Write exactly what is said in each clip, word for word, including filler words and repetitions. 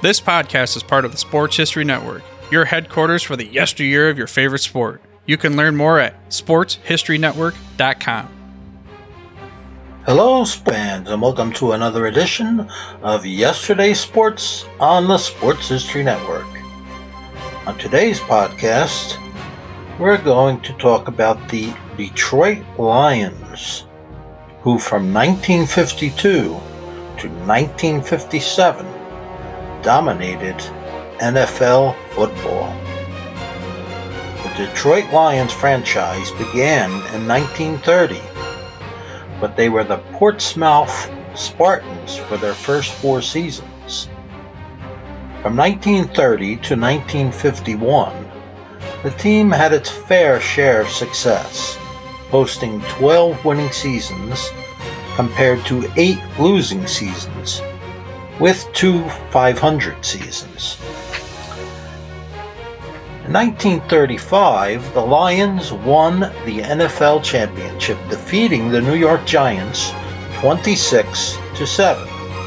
This podcast is part of the Sports History Network, your headquarters for the yesteryear of your favorite sport. You can learn more at sports history network dot com. Hello, fans, and welcome to another edition of Yesterday's Sports on the Sports History Network. On today's podcast, we're going to talk about the Detroit Lions, who from nineteen fifty-two to nineteen fifty-seven dominated N F L football. The Detroit Lions franchise began in nineteen thirty, but they were the Portsmouth Spartans for their first four seasons. From nineteen thirty to nineteen fifty-one, the team had its fair share of success, posting twelve winning seasons compared to eight losing seasons, with two five hundred seasons. In nineteen thirty-five, the Lions won the N F L championship, defeating the New York Giants twenty-six to seven.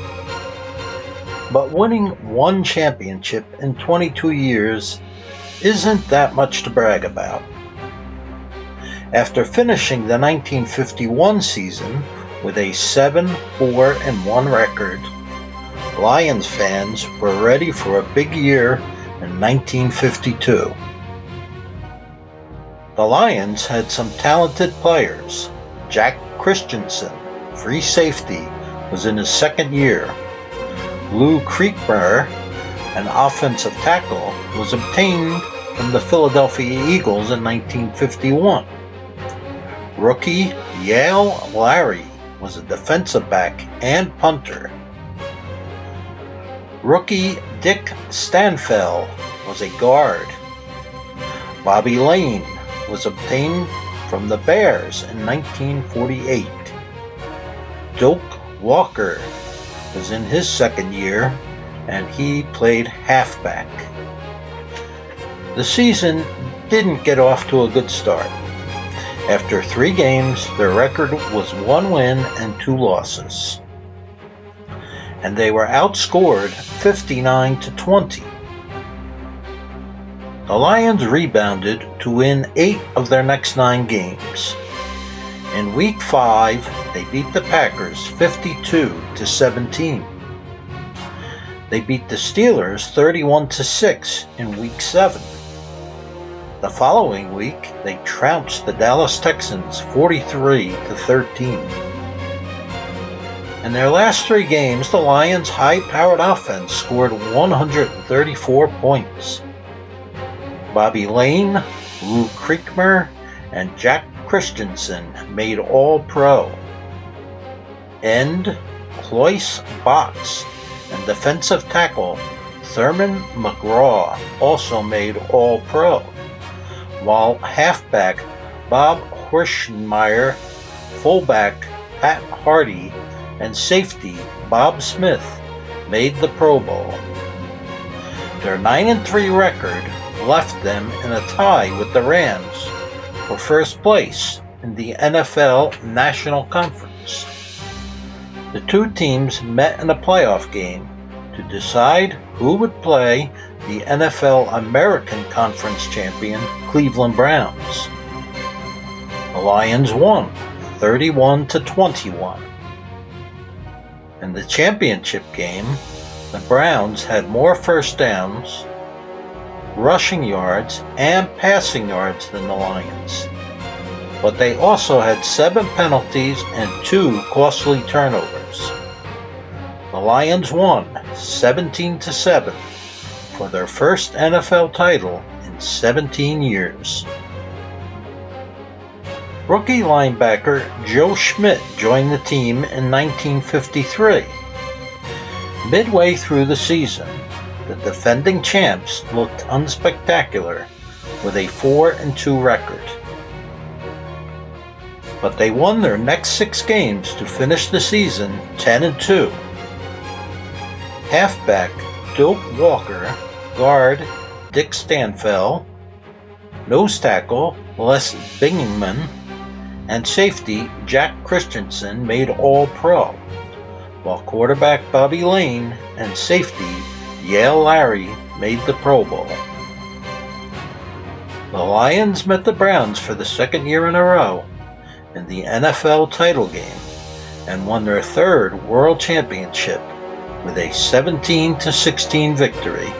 But winning one championship in twenty-two years isn't that much to brag about. After finishing the nineteen fifty-one season with a seven four and one record, Lions fans were ready for a big year in nineteen fifty-two. The Lions had some talented players. Jack Christensen, free safety, was in his second year. Lou Creekmur, an offensive tackle, was obtained from the Philadelphia Eagles in nineteen fifty-one. Rookie Yale Larry was a defensive back and punter. Rookie Dick Stanfel was a guard. Bobby Lane was obtained from the Bears in nineteen forty-eight. Doak Walker was in his second year, and he played halfback. The season didn't get off to a good start. After three games, their record was one win and two losses, and they were outscored fifty-nine to twenty. The Lions rebounded to win eight of their next nine games. In week five, they beat the Packers fifty-two to seventeen. They beat the Steelers thirty-one to six in week seven. The following week, they trounced the Dallas Texans forty-three to thirteen. In their last three games, the Lions' high-powered offense scored one hundred thirty-four points. Bobby Lane, Lou Creekmur, and Jack Christensen made All-Pro. End Cloyce Box and defensive tackle Thurman McGraw also made All-Pro, while halfback Bob Horschmeyer, fullback Pat Hardy, and safety Bob Smith made the Pro Bowl. Their nine and three record left them in a tie with the Rams for first place in the N F L National Conference. The two teams met in a playoff game to decide who would play the N F L American Conference champion Cleveland Browns. The Lions won thirty-one to twenty-one. In the championship game, the Browns had more first downs, rushing yards, and passing yards than the Lions, but they also had seven penalties and two costly turnovers. The Lions won seventeen to seven for their first N F L title in seventeen years. Rookie linebacker Joe Schmidt joined the team in nineteen fifty-three. Midway through the season, the defending champs looked unspectacular with a four and two record. But they won their next six games to finish the season ten and two. Halfback Doak Walker, guard Dick Stanfel, nose tackle Les Bingman, and safety Jack Christensen made All-Pro, while quarterback Bobby Lane and safety Yale Larry made the Pro Bowl. The Lions met the Browns for the second year in a row in the N F L title game and won their third world championship with a seventeen to sixteen victory.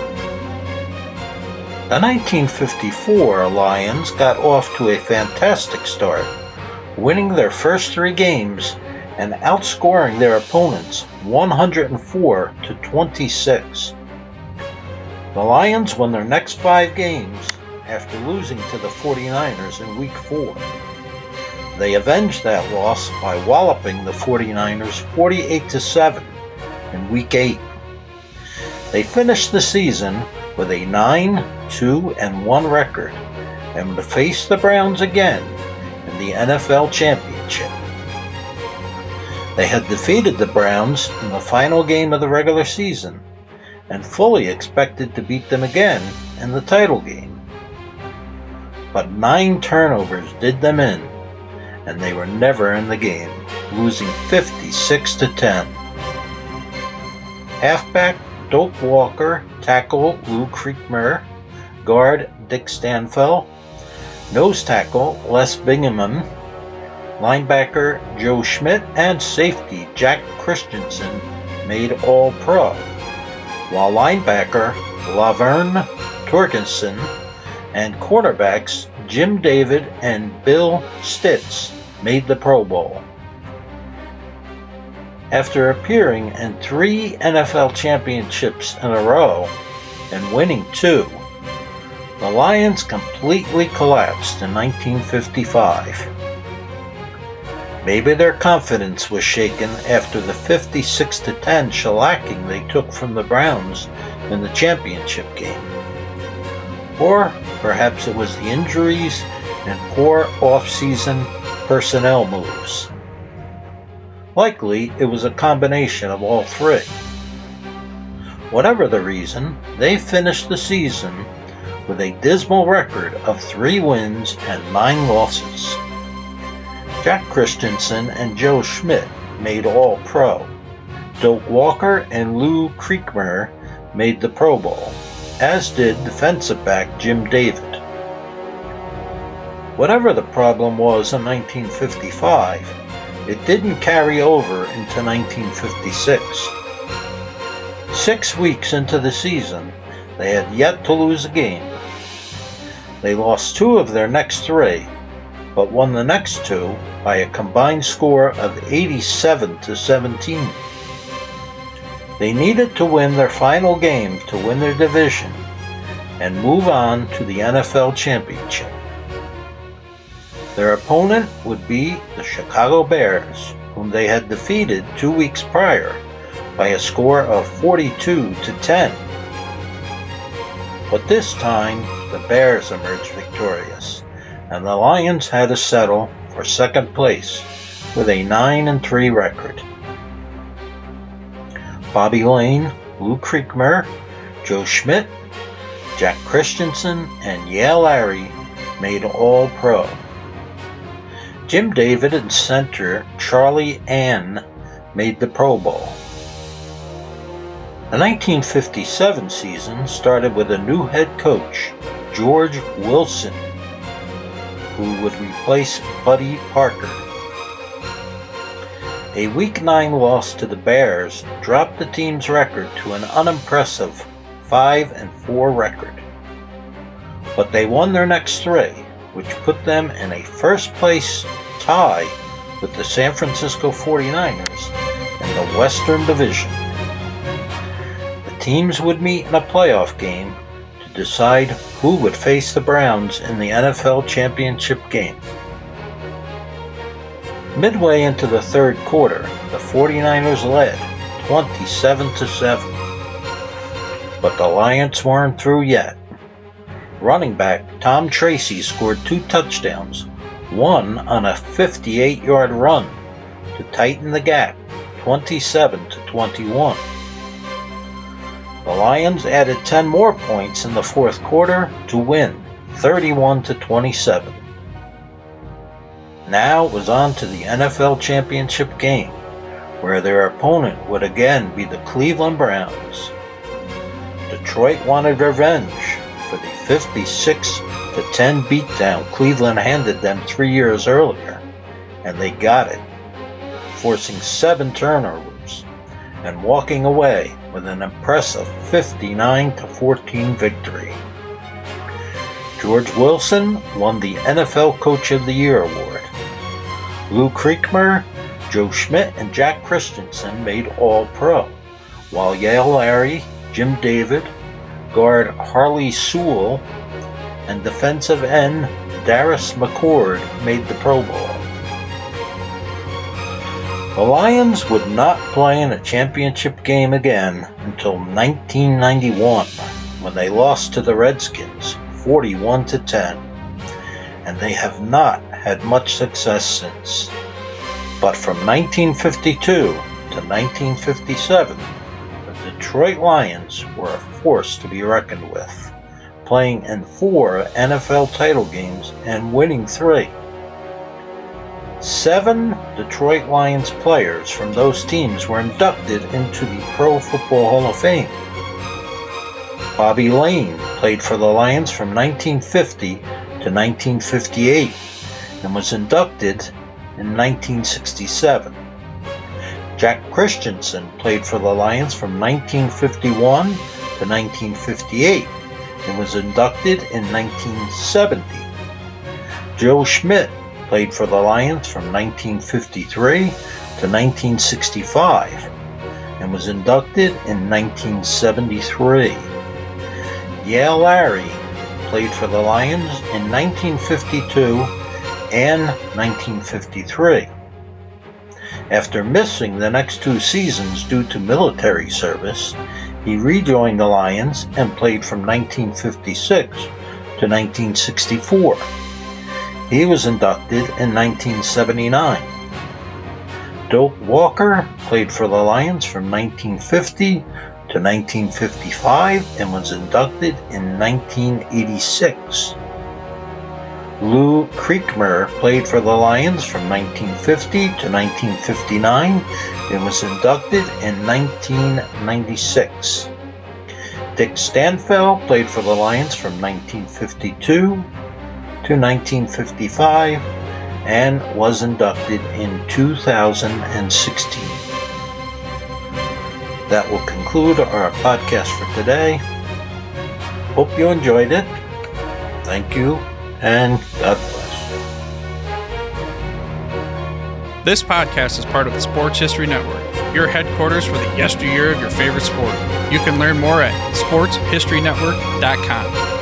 The nineteen fifty-four Lions got off to a fantastic start, winning their first three games and outscoring their opponents one hundred four to twenty-six. The Lions won their next five games after losing to the forty-niners in week four. They avenged that loss by walloping the forty-niners forty-eight to seven in week eight. They finished the season with a nine two and one record and would face the Browns again in the N F L Championship. They had defeated the Browns in the final game of the regular season and fully expected to beat them again in the title game. But nine turnovers did them in, and they were never in the game, losing fifty-six to ten. Halfback Doak Walker, tackle Lou Creekmur, guard Dick Stanfel, nose tackle Les Bingaman, linebacker Joe Schmidt, and safety Jack Christensen made All-Pro, while linebacker Laverne Torgensen and quarterbacks Jim David and Bill Stitz made the Pro Bowl. After appearing in three N F L championships in a row and winning two, the Lions completely collapsed in nineteen fifty-five. Maybe their confidence was shaken after the fifty-six to ten shellacking they took from the Browns in the championship game. Or perhaps it was the injuries and poor off-season personnel moves. Likely, it was a combination of all three. Whatever the reason, they finished the season with a dismal record of three wins and nine losses. Jack Christensen and Joe Schmidt made All-Pro. Doak Walker and Lou Creekmur made the Pro Bowl, as did defensive back Jim David. Whatever the problem was in nineteen fifty-five, it didn't carry over into nineteen fifty-six. Six weeks into the season, they had yet to lose a game. They lost two of their next three, but won the next two by a combined score of eighty-seven to seventeen. They needed to win their final game to win their division and move on to the N F L Championship. Their opponent would be the Chicago Bears, whom they had defeated two weeks prior by a score of forty-two to ten. But this time, the Bears emerged victorious, and the Lions had to settle for second place with a nine and three record. Bobby Lane, Lou Creekmur, Joe Schmidt, Jack Christensen, and Yale Larry made All-Pro. Jim David and center Charlie Ann made the Pro Bowl. The nineteen fifty-seven season started with a new head coach, George Wilson, who would replace Buddy Parker. A Week nine loss to the Bears dropped the team's record to an unimpressive five and four record. But they won their next three, which put them in a first-place tie with the San Francisco forty-niners in the Western Division. The teams would meet in a playoff game to decide who would face the Browns in the N F L Championship game. Midway into the third quarter, the forty-niners led twenty-seven to seven. But the Lions weren't through yet. Running back Tom Tracy scored two touchdowns, one on a fifty-eight-yard run to tighten the gap, twenty-seven to twenty-one. The Lions added ten more points in the fourth quarter to win, thirty-one to twenty-seven. Now it was on to the N F L Championship game, where their opponent would again be the Cleveland Browns. Detroit wanted revenge for the fifty-six to ten beatdown Cleveland handed them three years earlier, and they got it, forcing seven turnovers and walking away with an impressive fifty-nine to fourteen victory. George Wilson won the N F L Coach of the Year award. Lou Creekmur, Joe Schmidt, and Jack Christensen made All-Pro, while Yale Larry, Jim David, guard Harley Sewell, and defensive end Darius McCord made the Pro Bowl. The Lions would not play in a championship game again until nineteen ninety-one, when they lost to the Redskins forty-one to ten, and they have not had much success since. But from nineteen fifty-two to nineteen fifty-seven, the Detroit Lions were a force to be reckoned with, playing in four N F L title games and winning three. Seven Detroit Lions players from those teams were inducted into the Pro Football Hall of Fame. Bobby Lane played for the Lions from nineteen fifty to nineteen fifty-eight and was inducted in nineteen sixty-seven. Jack Christensen played for the Lions from nineteen fifty-one to nineteen fifty-eight and was inducted in nineteen seventy. Joe Schmidt played for the Lions from nineteen fifty-three to nineteen sixty-five and was inducted in nineteen seventy-three. Yale Larry played for the Lions in nineteen fifty-two and nineteen fifty-three. After missing the next two seasons due to military service, he rejoined the Lions and played from nineteen fifty-six to nineteen sixty-four. He was inducted in nineteen seventy-nine. Doak Walker played for the Lions from nineteen fifty to nineteen fifty-five and was inducted in nineteen eighty-six. Lou Creekmur played for the Lions from nineteen fifty to nineteen fifty-nine and was inducted in nineteen ninety-six. Dick Stanfel played for the Lions from nineteen fifty-two to nineteen fifty-five and was inducted in two thousand sixteen. That will conclude our podcast for today. Hope you enjoyed it. Thank you, and God bless. This podcast is part of the Sports History Network, your headquarters for the yesteryear of your favorite sport. You can learn more at sports history network dot com.